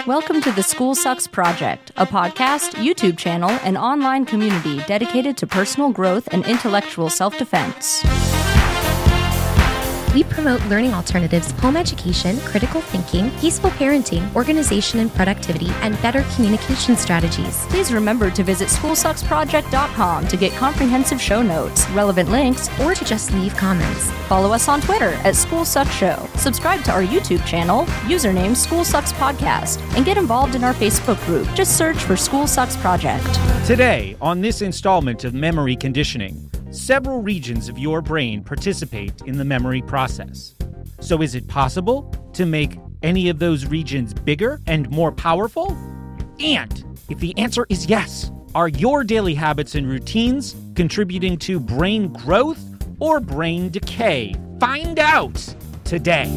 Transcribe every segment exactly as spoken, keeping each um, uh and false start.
Welcome to the School Sucks Project, a podcast, YouTube channel, and online community dedicated to personal growth and intellectual self-defense. We promote learning alternatives, home education, critical thinking, peaceful parenting, organization and productivity, and better communication strategies. Please remember to visit school sucks project dot com to get comprehensive show notes, relevant links, Or to just leave comments. follow us on Twitter at School Sucks Show, subscribe to our YouTube channel, username School Sucks Podcast, and get involved in our Facebook group. Just search for School Sucks Project. Today, on this installment of Memory Conditioning, several regions of your brain participate in the memory process. So is it possible to make any of those regions bigger and more powerful? And if the answer is yes, are your daily habits and routines contributing to brain growth or brain decay? Find out today.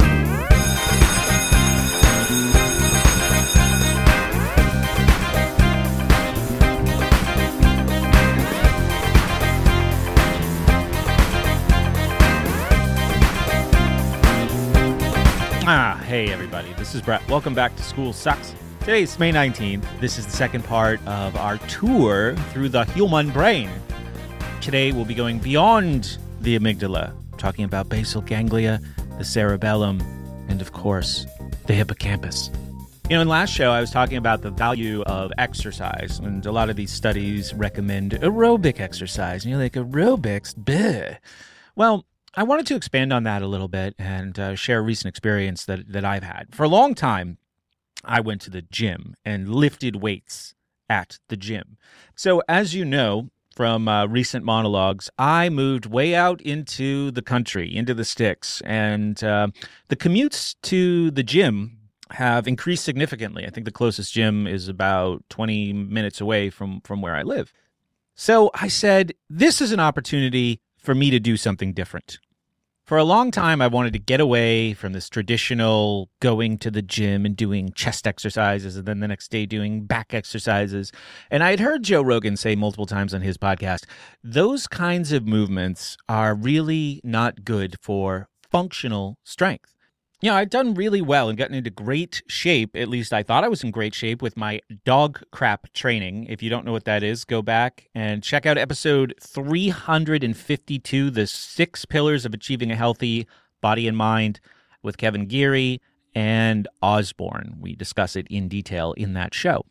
Ah, hey everybody, this is Brett. Welcome back to School Sucks. Today's May nineteenth. This is the second part of our tour through the human brain. Today we'll be going beyond the amygdala, talking about basal ganglia, the cerebellum, and of course, the hippocampus. You know, in last show I was talking about the value of exercise, and a lot of these studies recommend aerobic exercise. And you're like, aerobics? Bleh. Well, I wanted to expand on that a little bit and uh, share a recent experience that, that I've had. For a long time, I went to the gym and lifted weights at the gym. So as you know from uh, recent monologues, I moved way out into the country, into the sticks, and uh, the commutes to the gym have increased significantly. I think the closest gym is about twenty minutes away from, from where I live. So I said, this is an opportunity for me to do something different. For a long time, I wanted to get away from this traditional going to the gym and doing chest exercises and then the next day doing back exercises. And I had heard Joe Rogan say multiple times on his podcast, those kinds of movements are really not good for functional strength. You know, I'd done really well and gotten into great shape. At least I thought I was in great shape with my dog crap training. If you don't know what that is, go back and check out episode three hundred fifty-two, The Six Pillars of Achieving a Healthy Body and Mind with Kevin Geary and Osborne. We discuss it in detail in that show.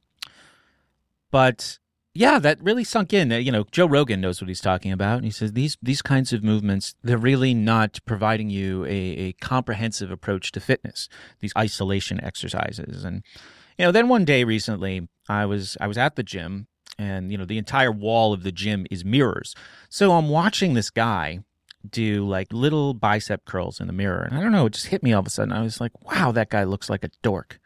But yeah, that really sunk in. You know, Joe Rogan knows what he's talking about. And he says these these kinds of movements, they're really not providing you a, a comprehensive approach to fitness, these isolation exercises. And, you know, then one day recently, I was I was at the gym and, you know, the entire wall of the gym is mirrors. So I'm watching this guy do like little bicep curls in the mirror. And I don't know, it just hit me all of a sudden. I was like, wow, that guy looks like a dork.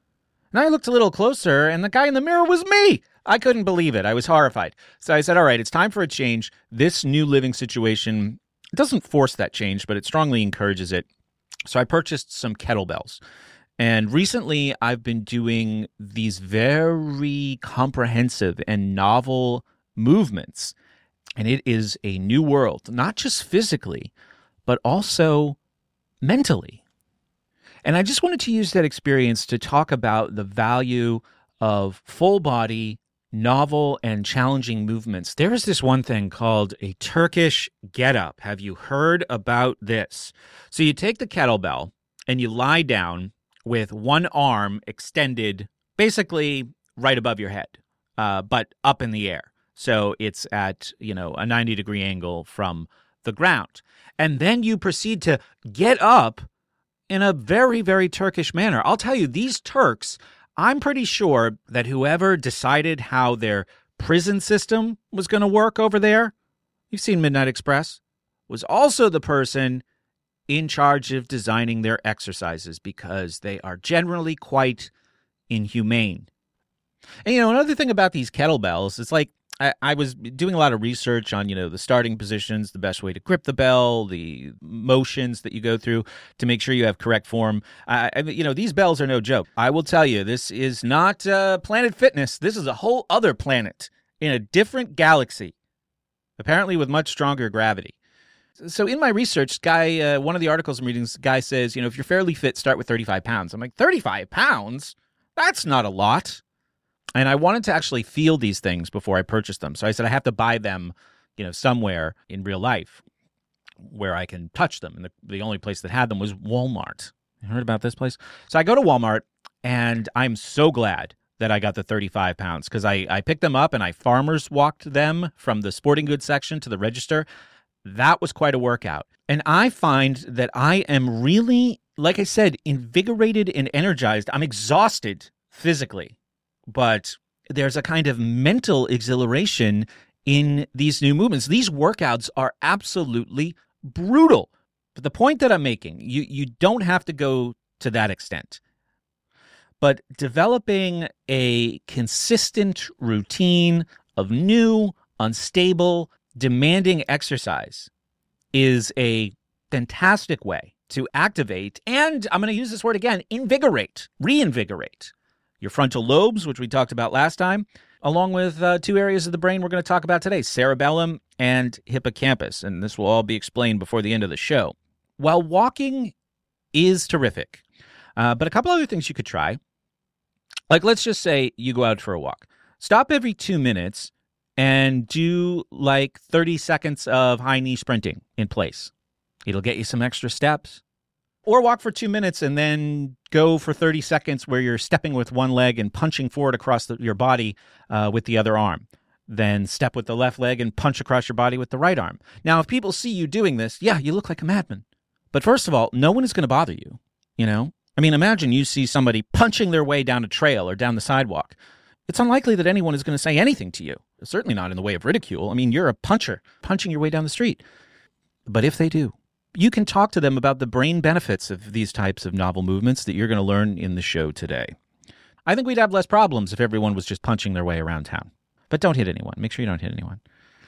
And I looked a little closer and the guy in the mirror was me. I couldn't believe it. I was horrified. So I said, all right, it's time for a change. This new living situation doesn't force that change, but it strongly encourages it. So I purchased some kettlebells. And recently I've been doing these very comprehensive and novel movements. And it is a new world, not just physically, but also mentally. And I just wanted to use that experience to talk about the value of full body, novel and challenging movements. There is this one thing called a Turkish get-up. Have you heard about this? So you take the kettlebell and you lie down with one arm extended basically right above your head, uh, but up in the air. So it's at, you know, a ninety degree angle from the ground. And then you proceed to get up in a very, very Turkish manner. I'll tell you, these Turks, I'm pretty sure that whoever decided how their prison system was going to work over there, you've seen Midnight Express, was also the person in charge of designing their exercises because they are generally quite inhumane. And, you know, another thing about these kettlebells is like, I, I was doing a lot of research on, you know, the starting positions, the best way to grip the bell, the motions that you go through to make sure you have correct form. I, I, you know, these bells are no joke. I will tell you, this is not uh, Planet Fitness. This is a whole other planet in a different galaxy, apparently with much stronger gravity. So in my research, guy, uh, one of the articles I'm reading, this guy says, you know, if you're fairly fit, start with thirty-five pounds. I'm like, thirty-five pounds? That's not a lot. And I wanted to actually feel these things before I purchased them. So I said I have to buy them, you know, somewhere in real life where I can touch them. And the, the only place that had them was Walmart. You heard about this place? So I go to Walmart, and I'm so glad that I got the thirty-five pounds because I, I picked them up and I farmer's walked them from the sporting goods section to the register. That was quite a workout. And I find that I am really, like I said, invigorated and energized. I'm exhausted physically, but there's a kind of mental exhilaration in these new movements. These workouts are absolutely brutal. But the point that I'm making, you, you don't have to go to that extent. But developing a consistent routine of new, unstable, demanding exercise is a fantastic way to activate, and I'm going to use this word again, invigorate, reinvigorate your frontal lobes, which we talked about last time, along with uh, two areas of the brain we're going to talk about today, cerebellum and hippocampus. And this will all be explained before the end of the show. While walking is terrific, uh, but a couple other things you could try. Like, let's just say you go out for a walk. Stop every two minutes and do like thirty seconds of high knee sprinting in place. It'll get you some extra steps. Or walk for two minutes and then go for thirty seconds where you're stepping with one leg and punching forward across the, your body uh, with the other arm. Then step with the left leg and punch across your body with the right arm. Now, if people see you doing this, yeah, you look like a madman. But first of all, no one is going to bother you, you know? I mean, imagine you see somebody punching their way down a trail or down the sidewalk. It's unlikely that anyone is going to say anything to you. Certainly not in the way of ridicule. I mean, you're a puncher, punching your way down the street. But if they do, you can talk to them about the brain benefits of these types of novel movements that you're going to learn in the show today. I think we'd have less problems if everyone was just punching their way around town. But don't hit anyone. Make sure you don't hit anyone.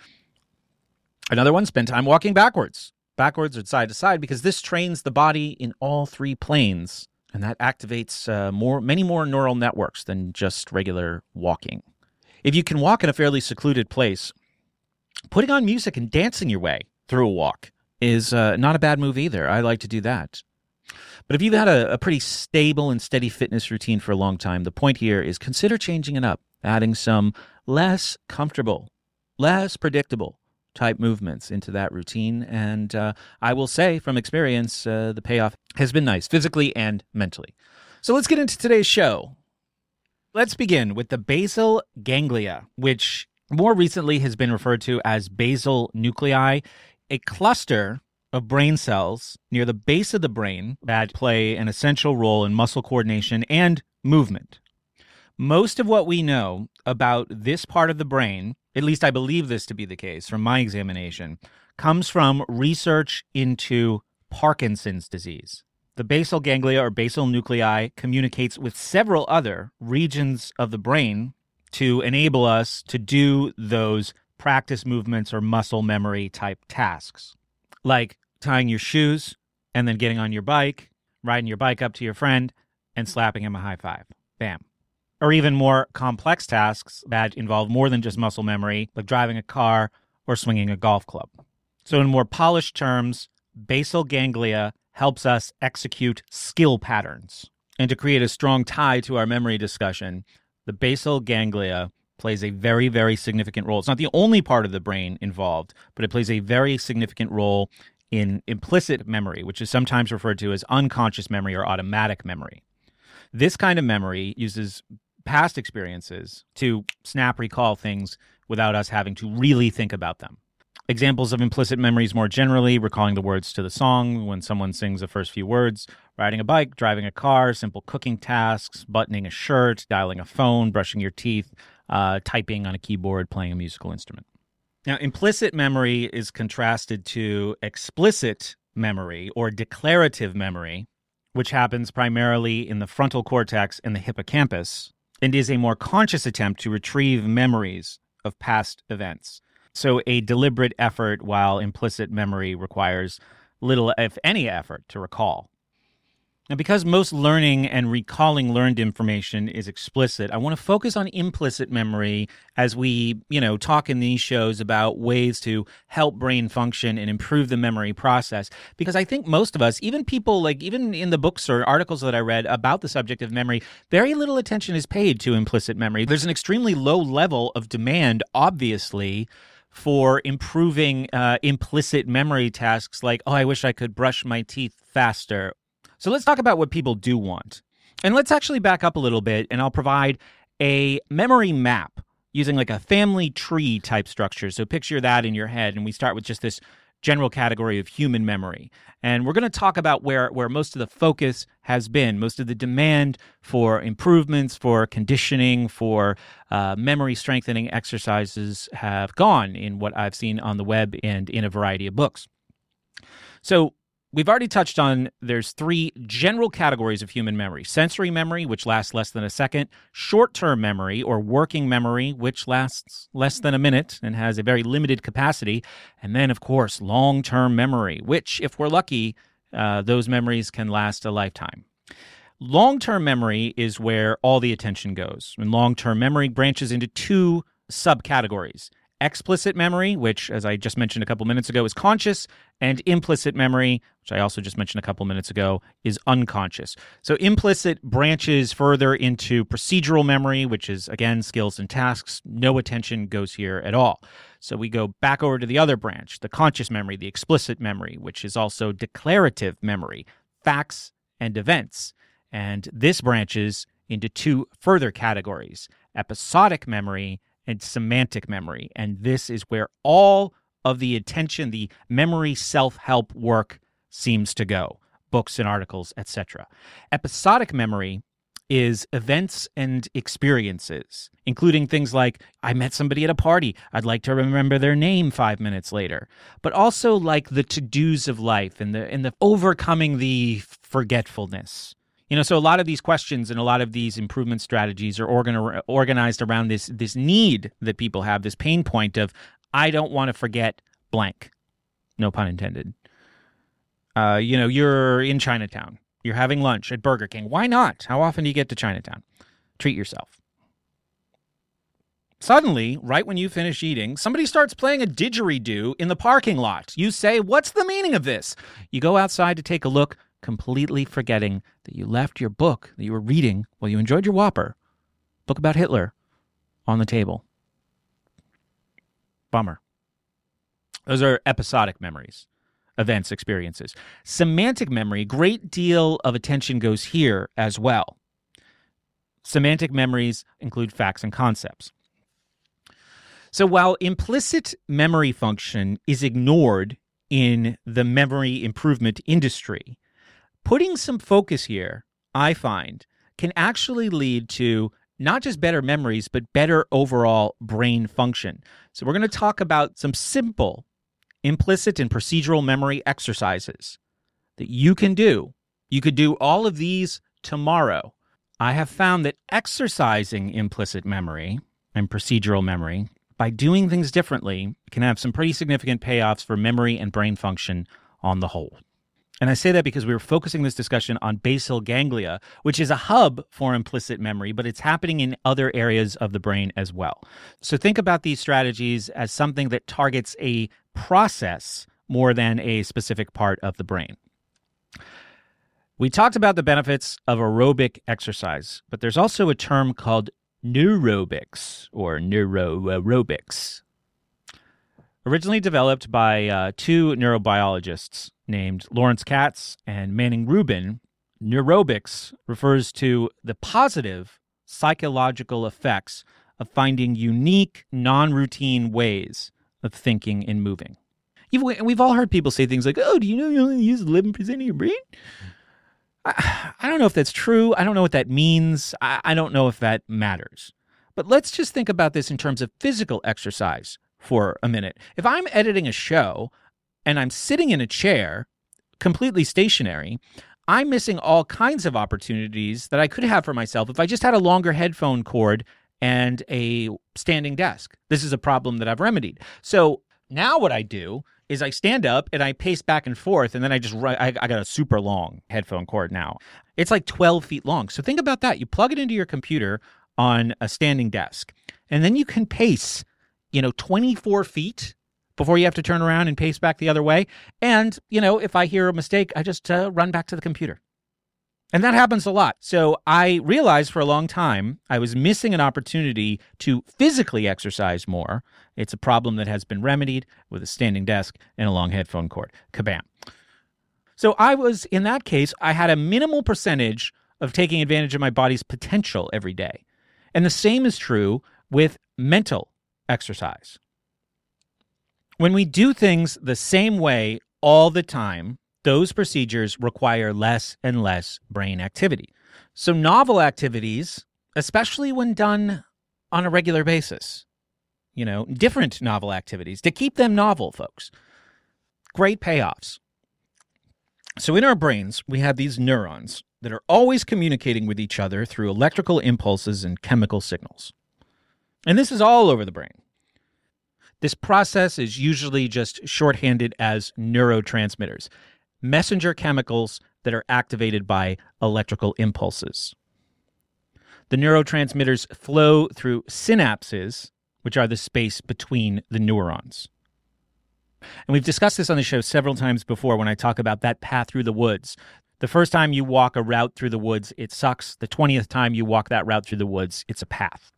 Another one, spend time walking backwards. Backwards or side to side, because this trains the body in all three planes. And that activates uh, more, many more neural networks than just regular walking. If you can walk in a fairly secluded place, putting on music and dancing your way through a walk is uh, not a bad move either. I like to do that. But if you've had a, a pretty stable and steady fitness routine for a long time, the point here is consider changing it up, adding some less comfortable, less predictable type movements into that routine. And uh, I will say from experience, uh, the payoff has been nice, physically and mentally. So let's get into today's show. Let's begin with the basal ganglia, which more recently has been referred to as basal nuclei, a cluster of brain cells near the base of the brain that play an essential role in muscle coordination and movement. Most of what we know about this part of the brain, at least I believe this to be the case from my examination, comes from research into Parkinson's disease. The basal ganglia or basal nuclei communicates with several other regions of the brain to enable us to do those practice movements or muscle memory type tasks, like tying your shoes and then getting on your bike, riding your bike up to your friend and slapping him a high five. Bam. Or even more complex tasks that involve more than just muscle memory, like driving a car or swinging a golf club. So in more polished terms, basal ganglia helps us execute skill patterns. And to create a strong tie to our memory discussion, the basal ganglia plays a very, very significant role. It's not the only part of the brain involved, but it plays a very significant role in implicit memory, which is sometimes referred to as unconscious memory or automatic memory. This kind of memory uses past experiences to snap recall things without us having to really think about them. Examples of implicit memories more generally, recalling the words to the song when someone sings the first few words, riding a bike, driving a car, simple cooking tasks, buttoning a shirt, dialing a phone, brushing your teeth, uh, typing on a keyboard, playing a musical instrument. Now, implicit memory is contrasted to explicit memory or declarative memory, which happens primarily in the frontal cortex and the hippocampus, and is a more conscious attempt to retrieve memories of past events. So a deliberate effort, while implicit memory requires little, if any, effort to recall. Now, because most learning and recalling learned information is explicit, I want to focus on implicit memory as we, you know, talk in these shows about ways to help brain function and improve the memory process. Because I think most of us, even people like, even in the books or articles that I read about the subject of memory, very little attention is paid to implicit memory. There's an extremely low level of demand, obviously, for improving uh, implicit memory tasks like, oh, I wish I could brush my teeth faster. So let's talk about what people do want. And let's actually back up a little bit, and I'll provide a memory map using like a family tree type structure. So picture that in your head, and we start with just this general category of human memory. And we're going to talk about where, where most of the focus has been, most of the demand for improvements, for conditioning, for uh, memory strengthening exercises have gone in what I've seen on the web and in a variety of books. So we've already touched on there's three general categories of human memory. Sensory memory, which lasts less than a second. Short-term memory, or working memory, which lasts less than a minute and has a very limited capacity. And then, of course, long-term memory, which, if we're lucky, uh, those memories can last a lifetime. Long-term memory is where all the attention goes. And long-term memory branches into two subcategories. Explicit memory, which, as I just mentioned a couple minutes ago, is conscious, and implicit memory, which I also just mentioned a couple minutes ago, is unconscious. So implicit branches further into procedural memory, which is, again, skills and tasks. No attention goes here at all. So we go back over to the other branch, the conscious memory, the explicit memory, which is also declarative memory, facts and events. And this branches into two further categories, episodic memory and semantic memory. And this is where all of the attention, the memory self-help work seems to go, books and articles, et cetera. Episodic memory is events and experiences, including things like, I met somebody at a party, I'd like to remember their name five minutes later, but also like the to-dos of life and the, and the overcoming the forgetfulness. You know, so a lot of these questions and a lot of these improvement strategies are organ- organized around this this need that people have, this pain point of, I don't want to forget blank. No pun intended. Uh, you know, you're in Chinatown. You're having lunch at Burger King. Why not? How often do you get to Chinatown? Treat yourself. Suddenly, right when you finish eating, somebody starts playing a didgeridoo in the parking lot. You say, what's the meaning of this? You go outside to take a look, completely forgetting that you left your book that you were reading while you enjoyed your Whopper, book about Hitler, on the table. Bummer. Those are episodic memories, events, experiences. Semantic memory, great deal of attention goes here as well. Semantic memories include facts and concepts. So while implicit memory function is ignored in the memory improvement industry, putting some focus here, I find, can actually lead to not just better memories, but better overall brain function. So we're going to talk about some simple implicit and procedural memory exercises that you can do. You could do all of these tomorrow. I have found that exercising implicit memory and procedural memory by doing things differently can have some pretty significant payoffs for memory and brain function on the whole. And I say that because we were focusing this discussion on basal ganglia, which is a hub for implicit memory, but it's happening in other areas of the brain as well. So think about these strategies as something that targets a process more than a specific part of the brain. We talked about the benefits of aerobic exercise, but there's also a term called neurobics or neuroaerobics. Originally developed by uh, two neurobiologists named Lawrence Katz and Manning Rubin, neurobics refers to the positive psychological effects of finding unique, non-routine ways of thinking and moving. We've all heard people say things like, oh, do you know you only use eleven percent of your brain? I, I don't know if that's true. I don't know what that means. I, I don't know if that matters. But let's just think about this in terms of physical exercise for a minute. If I'm editing a show and I'm sitting in a chair, completely stationary, I'm missing all kinds of opportunities that I could have for myself if I just had a longer headphone cord and a standing desk. This is a problem that I've remedied. So now what I do is I stand up and I pace back and forth, and then I just run. I, I got a super long headphone cord now. It's like twelve feet long. So think about that. You plug it into your computer on a standing desk, and then you can pace, you know, twenty-four feet before you have to turn around and pace back the other way. And, you know, if I hear a mistake, I just uh, run back to the computer. And that happens a lot. So I realized for a long time I was missing an opportunity to physically exercise more. It's a problem that has been remedied with a standing desk and a long headphone cord. Kabam. So I was, in that case, I had a minimal percentage of taking advantage of my body's potential every day. And the same is true with mental exercise. When we do things the same way all the time, those procedures require less and less brain activity. So novel activities, especially when done on a regular basis, you know, different novel activities, to keep them novel, folks, great payoffs. So in our brains, we have these neurons that are always communicating with each other through electrical impulses and chemical signals. And this is all over the brain. This process is usually just shorthanded as neurotransmitters, messenger chemicals that are activated by electrical impulses. The neurotransmitters flow through synapses, which are the space between the neurons. And we've discussed this on the show several times before when I talk about that path through the woods. The first time you walk a route through the woods, it sucks. The twentieth time you walk that route through the woods, it's a path.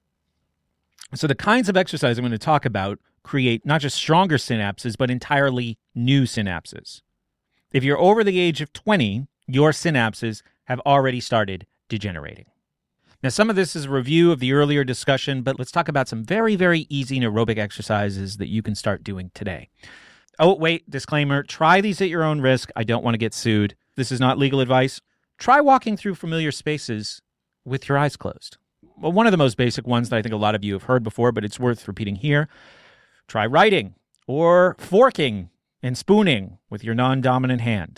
So the kinds of exercise I'm going to talk about create not just stronger synapses, but entirely new synapses. If you're over the age of twenty, your synapses have already started degenerating. Now, some of this is a review of the earlier discussion, but let's talk about some very, very easy aerobic exercises that you can start doing today. Oh, wait, disclaimer, try these at your own risk. I don't want to get sued. This is not legal advice. Try walking through familiar spaces with your eyes closed. Well, one of the most basic ones that I think a lot of you have heard before, but it's worth repeating here. Try writing or forking and spooning with your non-dominant hand.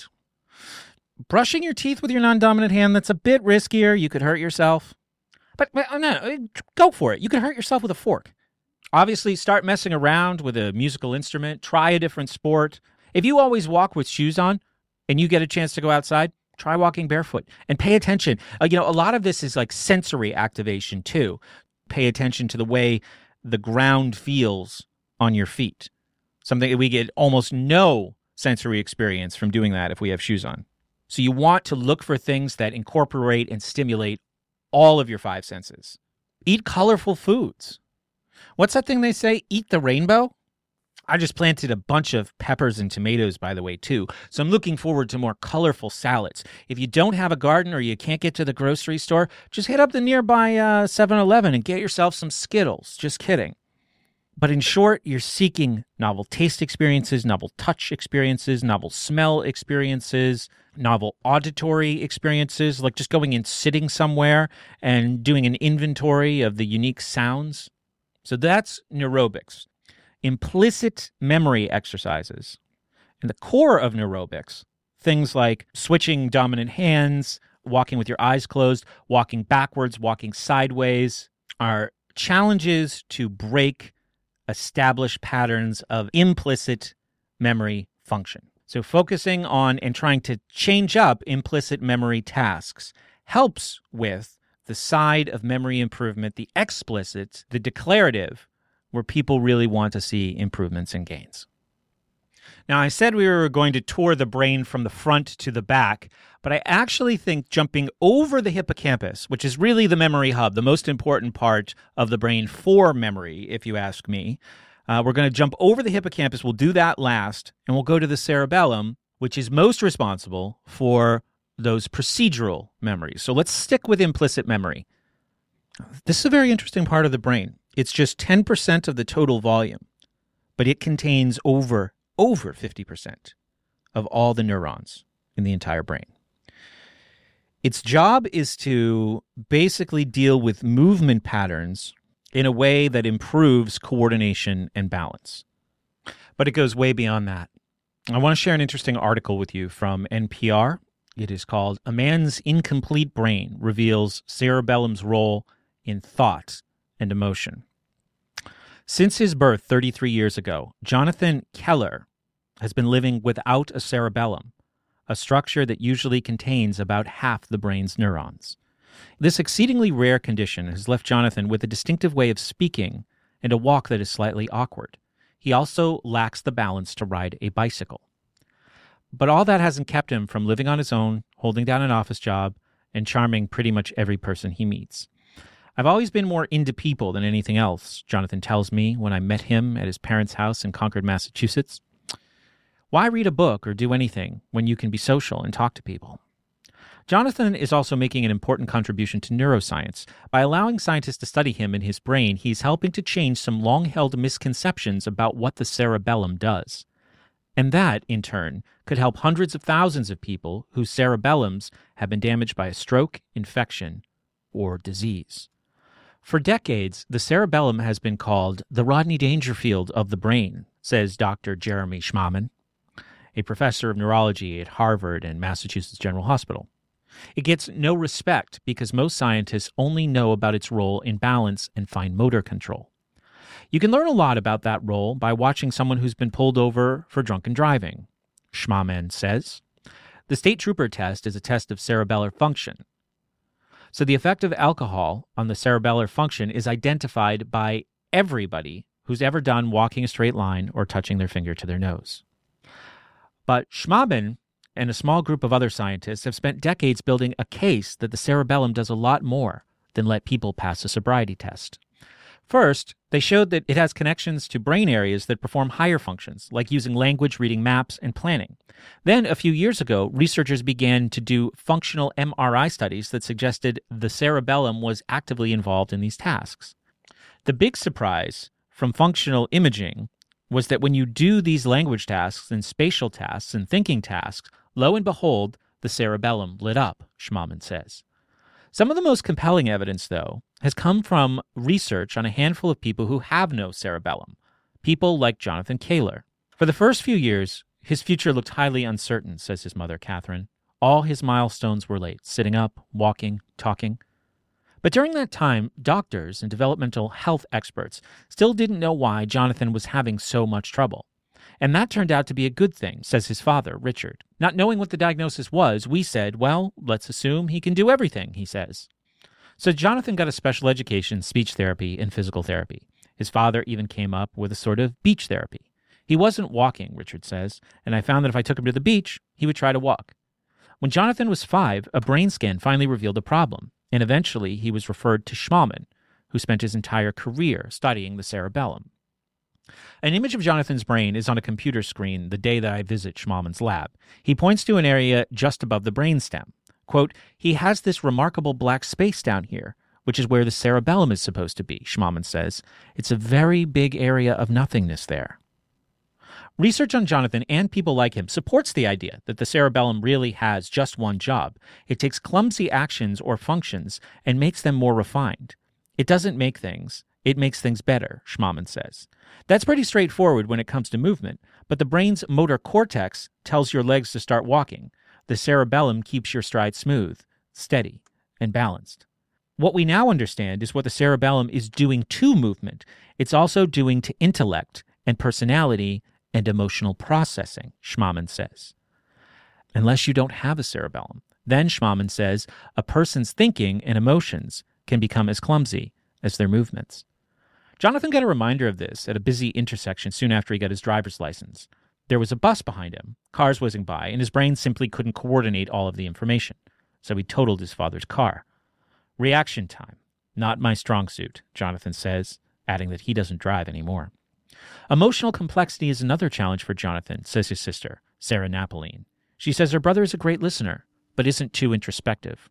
Brushing your teeth with your non-dominant hand, that's a bit riskier. You could hurt yourself. But, but no, go for it. You can hurt yourself with a fork. Obviously, start messing around with a musical instrument. Try a different sport. If you always walk with shoes on and you get a chance to go outside, try walking barefoot and pay attention. Uh, you know, a lot of this is like sensory activation too. Pay attention to the way the ground feels on your feet. Something that we get almost no sensory experience from doing that if we have shoes on. So you want to look for things that incorporate and stimulate all of your five senses. Eat colorful foods. What's that thing they say? Eat the rainbow? I just planted a bunch of peppers and tomatoes, by the way, too. So I'm looking forward to more colorful salads. If you don't have a garden or you can't get to the grocery store, just hit up the nearby uh, seven eleven and get yourself some Skittles. Just kidding. But in short, you're seeking novel taste experiences, novel touch experiences, novel smell experiences, novel auditory experiences, like just going and sitting somewhere and doing an inventory of the unique sounds. So that's neurobics. Implicit memory exercises. And the core of neurobics, things like switching dominant hands, walking with your eyes closed, walking backwards, walking sideways, are challenges to break established patterns of implicit memory function. So focusing on and trying to change up implicit memory tasks helps with the side of memory improvement, the explicit, the declarative, where people really want to see improvements and gains. Now, I said we were going to tour the brain from the front to the back, but I actually think jumping over the hippocampus, which is really the memory hub, the most important part of the brain for memory, if you ask me, uh, we're going to jump over the hippocampus. We'll do that last, and we'll go to the cerebellum, which is most responsible for those procedural memories. So let's stick with implicit memory. This is a very interesting part of the brain. It's just ten percent of the total volume, but it contains over, over fifty percent of all the neurons in the entire brain. Its job is to basically deal with movement patterns in a way that improves coordination and balance. But it goes way beyond that. I want to share an interesting article with you from N P R. It is called "A Man's Incomplete Brain Reveals Cerebellum's Role in Thought and Emotion." Since his birth thirty-three years ago, Jonathan Keller has been living without a cerebellum, a structure that usually contains about half the brain's neurons. This exceedingly rare condition has left Jonathan with a distinctive way of speaking and a walk that is slightly awkward. He also lacks the balance to ride a bicycle. But all that hasn't kept him from living on his own, holding down an office job, and charming pretty much every person he meets. I've always been more into people than anything else, Jonathan tells me when I met him at his parents' house in Concord, Massachusetts. Why read a book or do anything when you can be social and talk to people? Jonathan is also making an important contribution to neuroscience. By allowing scientists to study him and his brain, he's helping to change some long-held misconceptions about what the cerebellum does. And that, in turn, could help hundreds of thousands of people whose cerebellums have been damaged by a stroke, infection, or disease. For decades, the cerebellum has been called the Rodney Dangerfield of the brain, says Doctor Jeremy Schmamann, a professor of neurology at Harvard and Massachusetts General Hospital. It gets no respect because most scientists only know about its role in balance and fine motor control. You can learn a lot about that role by watching someone who's been pulled over for drunken driving, Schmamann says. The state trooper test is a test of cerebellar function. So the effect of alcohol on the cerebellar function is identified by everybody who's ever done walking a straight line or touching their finger to their nose. But Schmamann and a small group of other scientists have spent decades building a case that the cerebellum does a lot more than let people pass a sobriety test. First, they showed that it has connections to brain areas that perform higher functions, like using language, reading maps, and planning. Then, a few years ago, researchers began to do functional M R I studies that suggested the cerebellum was actively involved in these tasks. The big surprise from functional imaging was that when you do these language tasks and spatial tasks and thinking tasks, lo and behold, the cerebellum lit up, Schmamann says. Some of the most compelling evidence, though, has come from research on a handful of people who have no cerebellum, people like Jonathan Kaler. For the first few years, his future looked highly uncertain, says his mother, Catherine. All his milestones were late, sitting up, walking, talking. But during that time, doctors and developmental health experts still didn't know why Jonathan was having so much trouble. And that turned out to be a good thing, says his father, Richard. Not knowing what the diagnosis was, we said, well, let's assume he can do everything, he says. So Jonathan got a special education, speech therapy, and physical therapy. His father even came up with a sort of beach therapy. He wasn't walking, Richard says, and I found that if I took him to the beach, he would try to walk. When Jonathan was five, a brain scan finally revealed a problem, and eventually he was referred to Schmamann, who spent his entire career studying the cerebellum. An image of Jonathan's brain is on a computer screen the day that I visit Schmamann's lab. He points to an area just above the brainstem. Quote, he has this remarkable black space down here, which is where the cerebellum is supposed to be, Schmamann says. It's a very big area of nothingness there. Research on Jonathan and people like him supports the idea that the cerebellum really has just one job. It takes clumsy actions or functions and makes them more refined. It doesn't make things. It makes things better, Schmamann says. That's pretty straightforward when it comes to movement, but the brain's motor cortex tells your legs to start walking. The cerebellum keeps your stride smooth, steady, and balanced. What we now understand is what the cerebellum is doing to movement. It's also doing to intellect and personality and emotional processing, Schmamann says. Unless you don't have a cerebellum, then, Schmamann says, a person's thinking and emotions can become as clumsy as their movements. Jonathan got a reminder of this at a busy intersection soon after he got his driver's license. There was a bus behind him, cars whizzing by, and his brain simply couldn't coordinate all of the information, so he totaled his father's car. Reaction time. Not my strong suit, Jonathan says, adding that he doesn't drive anymore. Emotional complexity is another challenge for Jonathan, says his sister, Sarah Napoleon. She says her brother is a great listener, but isn't too introspective.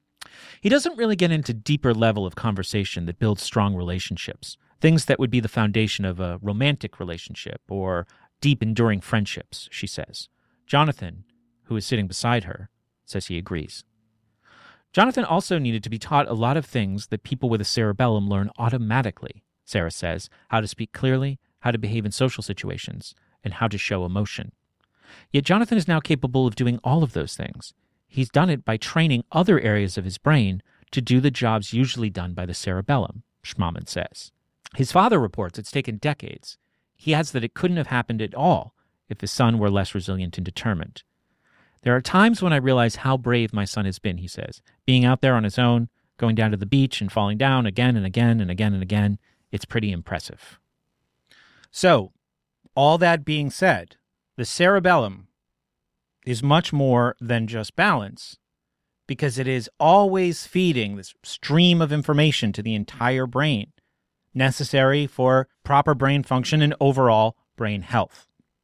He doesn't really get into deeper level of conversation that builds strong relationships, things that would be the foundation of a romantic relationship or deep, enduring friendships, she says. Jonathan, who is sitting beside her, says he agrees. Jonathan also needed to be taught a lot of things that people with a cerebellum learn automatically, Sarah says, how to speak clearly, how to behave in social situations, and how to show emotion. Yet Jonathan is now capable of doing all of those things. He's done it by training other areas of his brain to do the jobs usually done by the cerebellum, Schmamann says. His father reports it's taken decades. He adds that it couldn't have happened at all if his son were less resilient and determined. There are times when I realize how brave my son has been, he says. Being out there on his own, going down to the beach and falling down again and again and again and again, it's pretty impressive. So, all that being said, the cerebellum is much more than just balance, because it is always feeding this stream of information to the entire brain, necessary for proper brain function and overall brain health.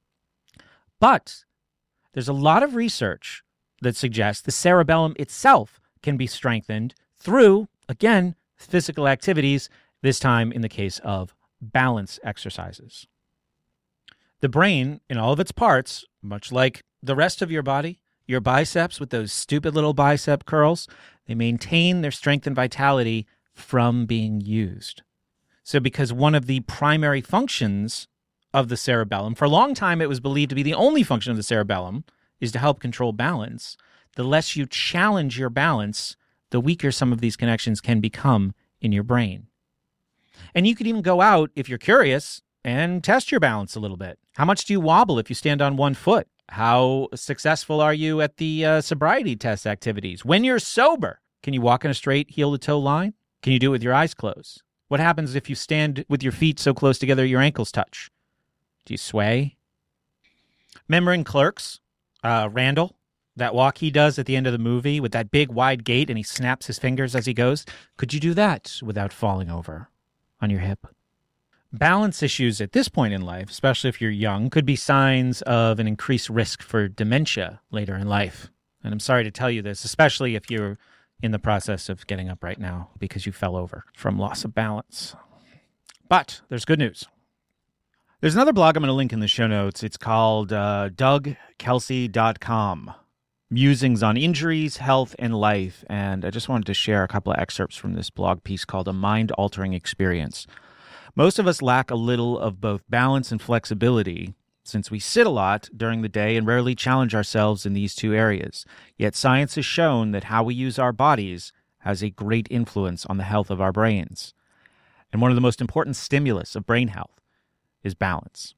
But there's a lot of research that suggests the cerebellum itself can be strengthened through, again, physical activities, this time in the case of balance exercises. The brain, in all of its parts, much like the rest of your body, your biceps with those stupid little bicep curls, they maintain their strength and vitality from being used. So because one of the primary functions of the cerebellum, for a long time it was believed to be the only function of the cerebellum, is to help control balance, the less you challenge your balance, the weaker some of these connections can become in your brain. And you could even go out, if you're curious, and test your balance a little bit. How much do you wobble if you stand on one foot? How successful are you at the uh, sobriety test activities? When you're sober, can you walk in a straight heel-to-toe line? Can you do it with your eyes closed? What happens if you stand with your feet so close together your ankles touch? Do you sway? Remember in Clerks, uh, Randall, that walk he does at the end of the movie with that big wide gait and he snaps his fingers as he goes? Could you do that without falling over on your hip? Balance issues at this point in life, especially if you're young, could be signs of an increased risk for dementia later in life. And I'm sorry to tell you this, especially if you're in the process of getting up right now because you fell over from loss of balance. But there's good news. There's another blog I'm going to link in the show notes. It's called uh, Doug Kelsey dot com. Musings on Injuries, Health, and Life. And I just wanted to share a couple of excerpts from this blog piece called A Mind-Altering Experience. Most of us lack a little of both balance and flexibility, since we sit a lot during the day and rarely challenge ourselves in these two areas. Yet science has shown that how we use our bodies has a great influence on the health of our brains. And one of the most important stimulus of brain health is balance.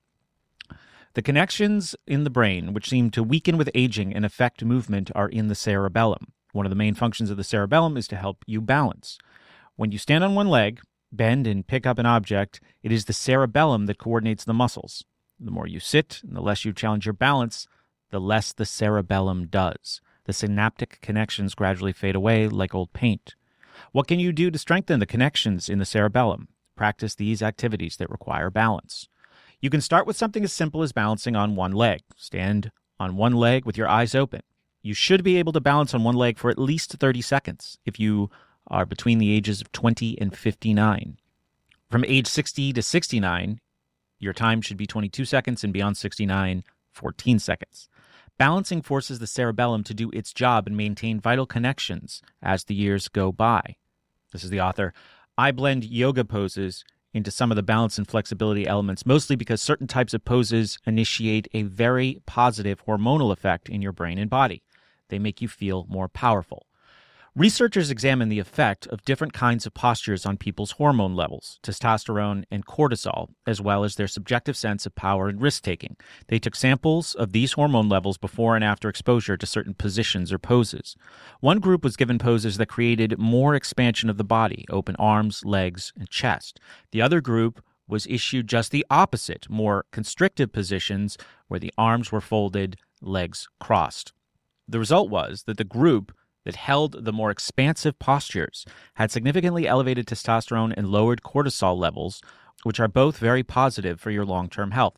The connections in the brain, which seem to weaken with aging and affect movement, are in the cerebellum. One of the main functions of the cerebellum is to help you balance. When you stand on one leg, bend and pick up an object, it is the cerebellum that coordinates the muscles. The more you sit and the less you challenge your balance, the less the cerebellum does. The synaptic connections gradually fade away like old paint. What can you do to strengthen the connections in the cerebellum? Practice these activities that require balance. You can start with something as simple as balancing on one leg. Stand on one leg with your eyes open. You should be able to balance on one leg for at least thirty seconds if you are between the ages of twenty and fifty-nine. From age sixty to sixty-nine, your time should be twenty-two seconds, and beyond sixty-nine, fourteen seconds. Balancing forces the cerebellum to do its job and maintain vital connections as the years go by. This is the author. I blend yoga poses into some of the balance and flexibility elements, mostly because certain types of poses initiate a very positive hormonal effect in your brain and body. They make you feel more powerful. Researchers examine the effect of different kinds of postures on people's hormone levels, testosterone and cortisol, as well as their subjective sense of power and risk-taking. They took samples of these hormone levels before and after exposure to certain positions or poses. One group was given poses that created more expansion of the body, open arms, legs, and chest. The other group was issued just the opposite, more constrictive positions where the arms were folded, legs crossed. The result was that the group that held the more expansive postures had significantly elevated testosterone and lowered cortisol levels, which are both very positive for your long-term health.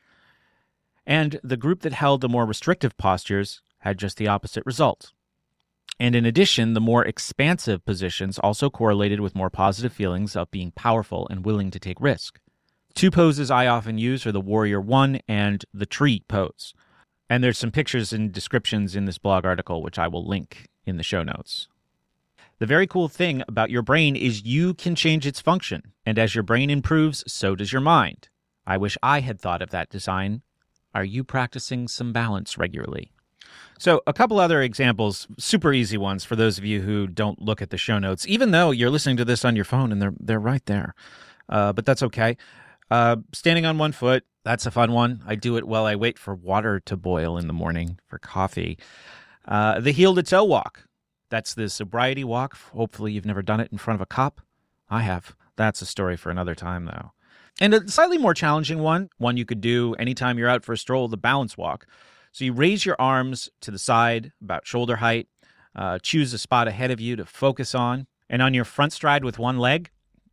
And the group that held the more restrictive postures had just the opposite result. And in addition, the more expansive positions also correlated with more positive feelings of being powerful and willing to take risk. Two poses I often use are the Warrior One and the Tree pose. And there's some pictures and descriptions in this blog article, which I will link in the show notes. The very cool thing about your brain is you can change its function, and as your brain improves, so does your mind. I wish I had thought of that design. Are you practicing some balance regularly? So a couple other examples, super easy ones for those of you who don't look at the show notes, even though you're listening to this on your phone and they're they're right there. Uh, but that's okay. Uh, standing on one foot, that's a fun one. I do it while I wait for water to boil in the morning for coffee. Uh, the heel-to-toe walk. That's the sobriety walk. Hopefully you've never done it in front of a cop. I have. That's a story for another time, though. And a slightly more challenging one, one you could do anytime you're out for a stroll, the balance walk. So you raise your arms to the side, about shoulder height, uh, choose a spot ahead of you to focus on, and on your front stride with one leg,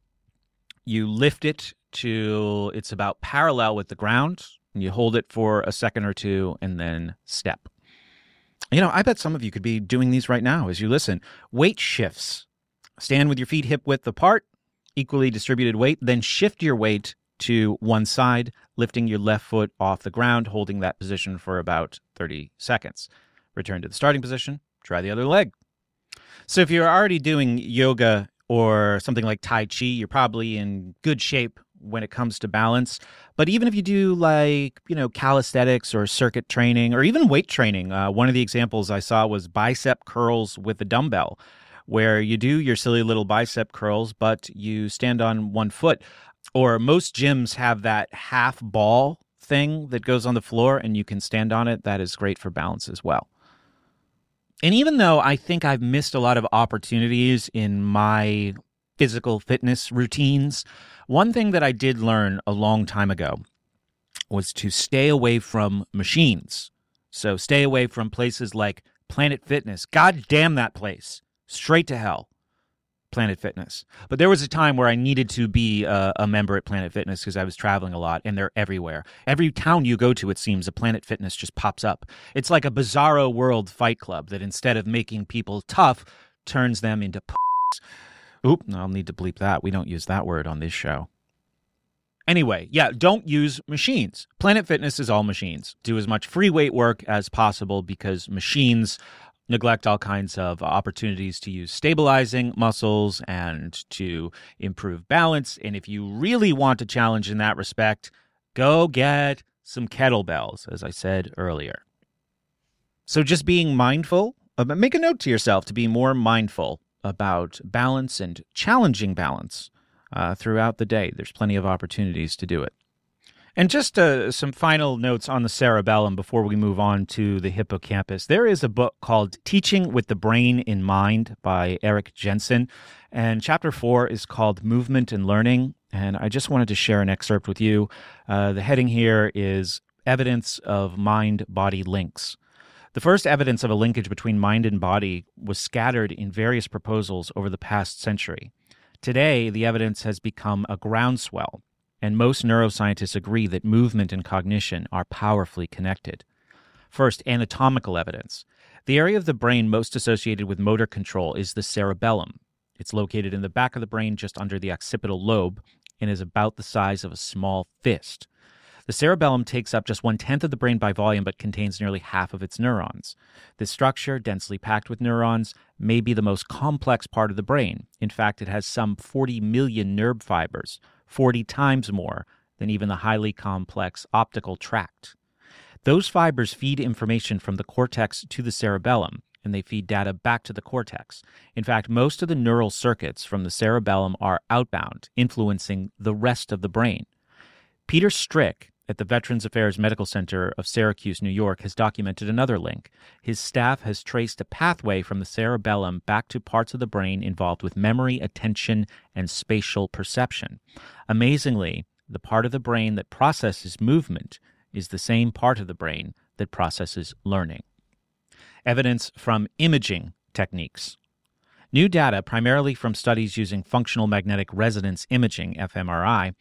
you lift it to it's about parallel with the ground, and you hold it for a second or two, and then step. You know, I bet some of you could be doing these right now as you listen. Weight shifts. Stand with your feet hip width apart, equally distributed weight, then shift your weight to one side, lifting your left foot off the ground, holding that position for about thirty seconds. Return to the starting position, try the other leg. So if you're already doing yoga or something like Tai Chi, you're probably in good shape when it comes to balance. But even if you do like, you know, calisthenics or circuit training or even weight training, uh, one of the examples I saw was bicep curls with a dumbbell, where you do your silly little bicep curls, but you stand on one foot. Or most gyms have that half ball thing that goes on the floor and you can stand on it. That is great for balance as well. And even though I think I've missed a lot of opportunities in my physical fitness routines, one thing that I did learn a long time ago was to stay away from machines. So stay away from places like Planet Fitness. God damn that place. Straight to hell. Planet Fitness. But there was a time where I needed to be a, a member at Planet Fitness because I was traveling a lot, and they're everywhere. Every town you go to, it seems, a Planet Fitness just pops up. It's like a bizarro world fight club that instead of making people tough, turns them into p***s. Oop, I'll need to bleep that. We don't use that word on this show. Anyway, yeah, don't use machines. Planet Fitness is all machines. Do as much free weight work as possible because machines neglect all kinds of opportunities to use stabilizing muscles and to improve balance. And if you really want to challenge in that respect, go get some kettlebells, as I said earlier. So just being mindful, make a note to yourself to be more mindful about balance and challenging balance uh, throughout the day. There's plenty of opportunities to do it. And just uh, some final notes on the cerebellum before we move on to the hippocampus. There is a book called Teaching with the Brain in Mind by Eric Jensen, and chapter four is called Movement and Learning, and I just wanted to share an excerpt with you. Uh, the heading here is Evidence of Mind-Body Links. The first evidence of a linkage between mind and body was scattered in various proposals over the past century. Today, the evidence has become a groundswell, and most neuroscientists agree that movement and cognition are powerfully connected. First, anatomical evidence. The area of the brain most associated with motor control is the cerebellum. It's located in the back of the brain just under the occipital lobe and is about the size of a small fist. The cerebellum takes up just one-tenth of the brain by volume but contains nearly half of its neurons. This structure, densely packed with neurons, may be the most complex part of the brain. In fact, it has some forty million nerve fibers, forty times more than even the highly complex optical tract. Those fibers feed information from the cortex to the cerebellum, and they feed data back to the cortex. In fact, most of the neural circuits from the cerebellum are outbound, influencing the rest of the brain. Peter Strick at the Veterans Affairs Medical Center of Syracuse, New York, has documented another link. His staff has traced a pathway from the cerebellum back to parts of the brain involved with memory, attention, and spatial perception. Amazingly, the part of the brain that processes movement is the same part of the brain that processes learning. Evidence from imaging techniques. New data, primarily from studies using functional magnetic resonance imaging, f M R I,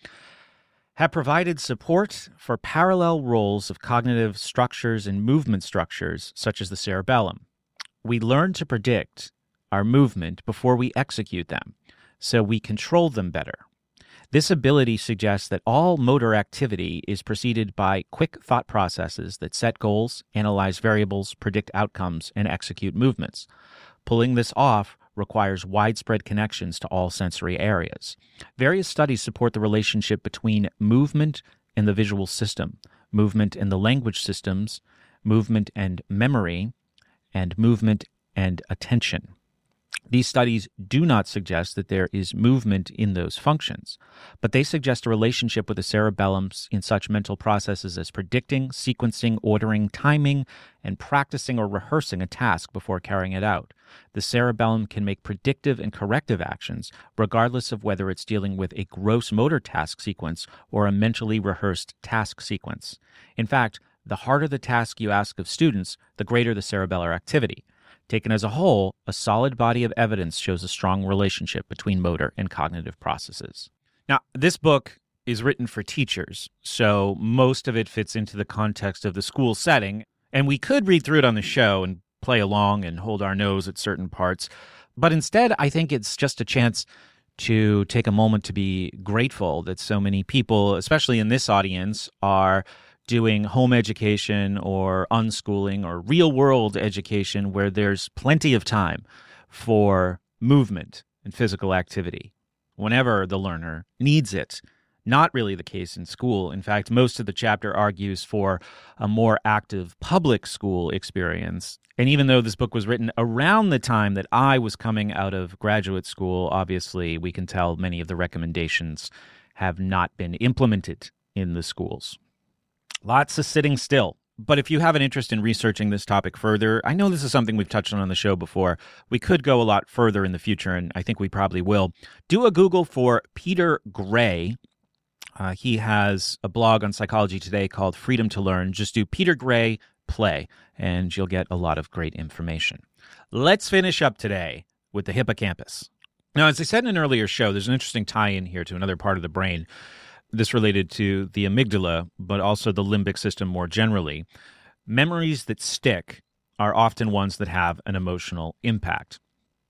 have provided support for parallel roles of cognitive structures and movement structures, such as the cerebellum. We learn to predict our movement before we execute them, so we control them better. This ability suggests that all motor activity is preceded by quick thought processes that set goals, analyze variables, predict outcomes, and execute movements. Pulling this off requires widespread connections to all sensory areas. Various studies support the relationship between movement and the visual system, movement and the language systems, movement and memory, and movement and attention. These studies do not suggest that there is movement in those functions, but they suggest a relationship with the cerebellum in such mental processes as predicting, sequencing, ordering, timing, and practicing or rehearsing a task before carrying it out. The cerebellum can make predictive and corrective actions, regardless of whether it's dealing with a gross motor task sequence or a mentally rehearsed task sequence. In fact, the harder the task you ask of students, the greater the cerebellar activity. Taken as a whole, a solid body of evidence shows a strong relationship between motor and cognitive processes. Now, this book is written for teachers, so most of it fits into the context of the school setting, and we could read through it on the show and play along and hold our nose at certain parts, but instead, I think it's just a chance to take a moment to be grateful that so many people, especially in this audience, are doing home education or unschooling or real-world education where there's plenty of time for movement and physical activity whenever the learner needs it. Not really the case in school. In fact, most of the chapter argues for a more active public school experience. And even though this book was written around the time that I was coming out of graduate school, obviously we can tell many of the recommendations have not been implemented in the schools. Lots of sitting still. But if you have an interest in researching this topic further, I know this is something we've touched on on the show before. We could go a lot further in the future, and I think we probably will. Do a Google for Peter Gray. Uh, he has a blog on Psychology Today called Freedom to Learn. Just do Peter Gray play, and you'll get a lot of great information. Let's finish up today with the hippocampus. Now, as I said in an earlier show, there's an interesting tie-in here to another part of the brain. This related to the amygdala, but also the limbic system more generally. Memories that stick are often ones that have an emotional impact.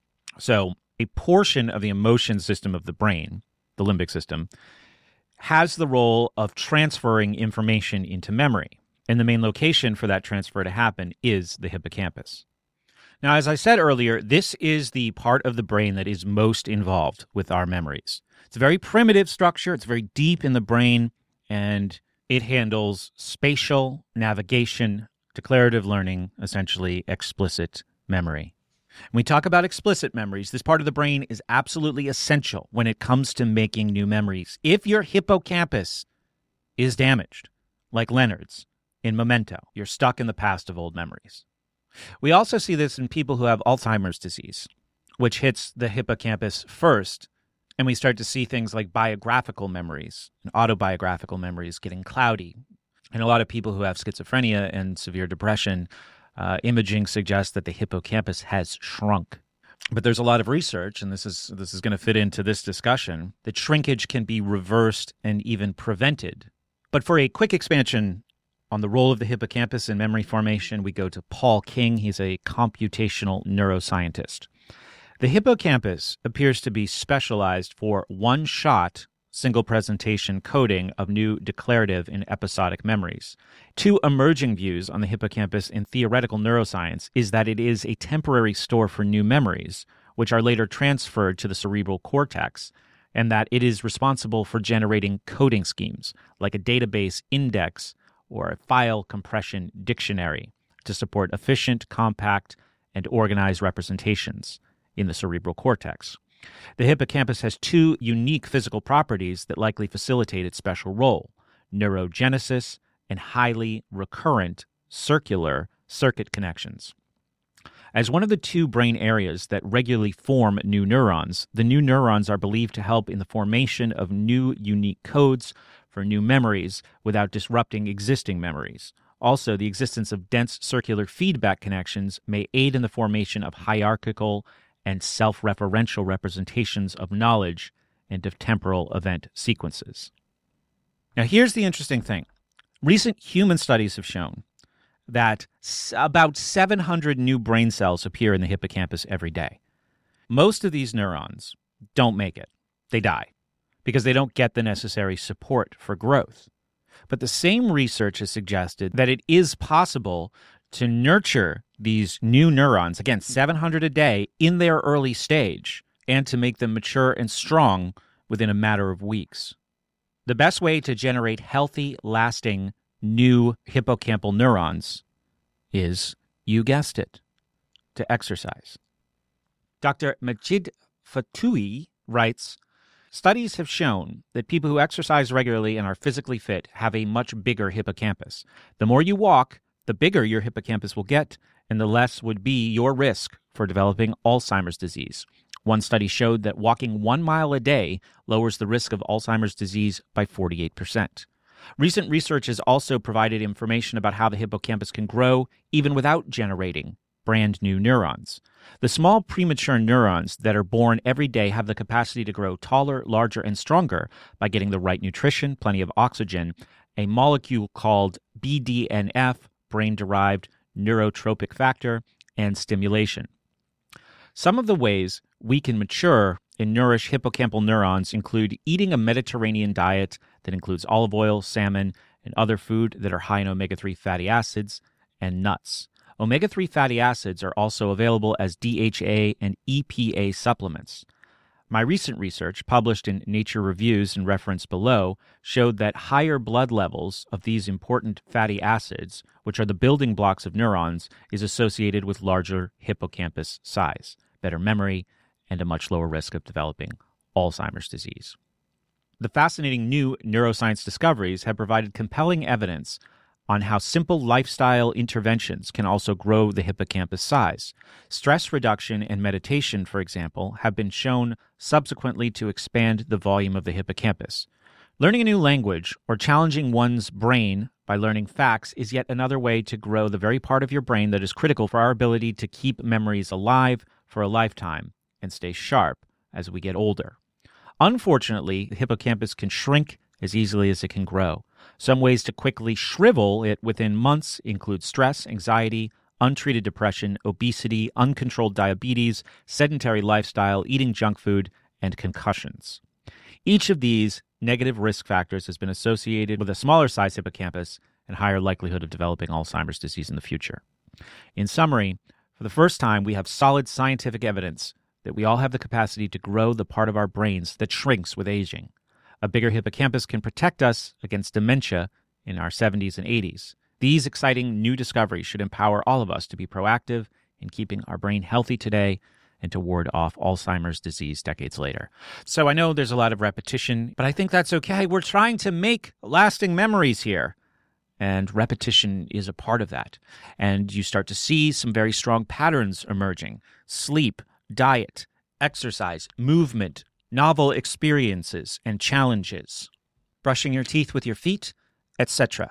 So a portion of the emotion system of the brain, the limbic system, has the role of transferring information into memory. And the main location for that transfer to happen is the hippocampus. Now, as I said earlier, this is the part of the brain that is most involved with our memories. It's a very primitive structure. It's very deep in the brain, and it handles spatial, navigation, declarative learning, essentially explicit memory. When we talk about explicit memories, this part of the brain is absolutely essential when it comes to making new memories. If your hippocampus is damaged, like Leonard's in Memento, you're stuck in the past of old memories. We also see this in people who have Alzheimer's disease, which hits the hippocampus first, and we start to see things like biographical memories and autobiographical memories getting cloudy. And a lot of people who have schizophrenia and severe depression, uh, imaging suggests that the hippocampus has shrunk. But there's a lot of research, and this is this is going to fit into this discussion, that shrinkage can be reversed and even prevented. But for a quick expansion on the role of the hippocampus in memory formation, we go to Paul King. He's a computational neuroscientist. The hippocampus appears to be specialized for one-shot, single-presentation coding of new declarative and episodic memories. Two emerging views on the hippocampus in theoretical neuroscience is that it is a temporary store for new memories, which are later transferred to the cerebral cortex, and that it is responsible for generating coding schemes, like a database index or a file compression dictionary, to support efficient, compact, and organized representations in the cerebral cortex. The hippocampus has two unique physical properties that likely facilitate its special role: neurogenesis and highly recurrent circular circuit connections. As one of the two brain areas that regularly form new neurons, the new neurons are believed to help in the formation of new unique codes for new memories without disrupting existing memories. Also, the existence of dense circular feedback connections may aid in the formation of hierarchical and self-referential representations of knowledge and of temporal event sequences. Now, here's the interesting thing. Recent human studies have shown that about seven hundred new brain cells appear in the hippocampus every day. Most of these neurons don't make it. They die because they don't get the necessary support for growth. But the same research has suggested that it is possible to nurture these new neurons, again, seven hundred a day, in their early stage, and to make them mature and strong within a matter of weeks. The best way to generate healthy, lasting, new hippocampal neurons is, you guessed it, to exercise. Doctor Majid Fatoui writes, studies have shown that people who exercise regularly and are physically fit have a much bigger hippocampus. The more you walk, the bigger your hippocampus will get, and the less would be your risk for developing Alzheimer's disease. One study showed that walking one mile a day lowers the risk of Alzheimer's disease by forty-eight percent. Recent research has also provided information about how the hippocampus can grow even without generating brand new neurons. The small premature neurons that are born every day have the capacity to grow taller, larger, and stronger by getting the right nutrition, plenty of oxygen, a molecule called B D N F, brain-derived neurotropic factor, and stimulation. Some of the ways we can mature and nourish hippocampal neurons include eating a Mediterranean diet that includes olive oil, salmon, and other food that are high in omega three fatty acids, and nuts. omega three fatty acids are also available as D H A and E P A supplements. My recent research, published in Nature Reviews and referenced below, showed that higher blood levels of these important fatty acids, which are the building blocks of neurons, is associated with larger hippocampus size, better memory, and a much lower risk of developing Alzheimer's disease. The fascinating new neuroscience discoveries have provided compelling evidence on how simple lifestyle interventions can also grow the hippocampus size. Stress reduction and meditation, for example, have been shown subsequently to expand the volume of the hippocampus. Learning a new language or challenging one's brain by learning facts is yet another way to grow the very part of your brain that is critical for our ability to keep memories alive for a lifetime and stay sharp as we get older. Unfortunately, the hippocampus can shrink as easily as it can grow. Some ways to quickly shrivel it within months include stress, anxiety, untreated depression, obesity, uncontrolled diabetes, sedentary lifestyle, eating junk food, and concussions. Each of these negative risk factors has been associated with a smaller size hippocampus and higher likelihood of developing Alzheimer's disease in the future. In summary, for the first time, we have solid scientific evidence that we all have the capacity to grow the part of our brains that shrinks with aging. A bigger hippocampus can protect us against dementia in our seventies and eighties. These exciting new discoveries should empower all of us to be proactive in keeping our brain healthy today and to ward off Alzheimer's disease decades later. So I know there's a lot of repetition, but I think that's okay. We're trying to make lasting memories here. And repetition is a part of that. And you start to see some very strong patterns emerging. Sleep, diet, exercise, movement, novel experiences and challenges, brushing your teeth with your feet, et cetera.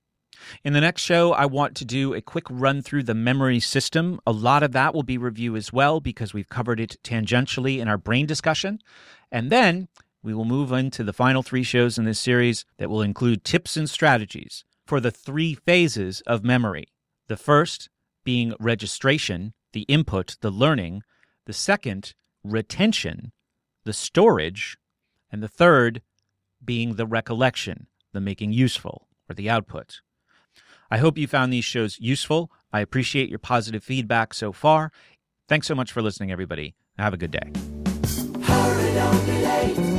In the next show, I want to do a quick run through the memory system. A lot of that will be review as well because we've covered it tangentially in our brain discussion. And then we will move into the final three shows in this series that will include tips and strategies for the three phases of memory. The first being registration, the input, the learning. The second, retention, the storage. And the third being the recollection, the making useful, or the output. I hope you found these shows useful. I appreciate your positive feedback so far. Thanks so much for listening, everybody. Have a good day. Hurry, don't be late.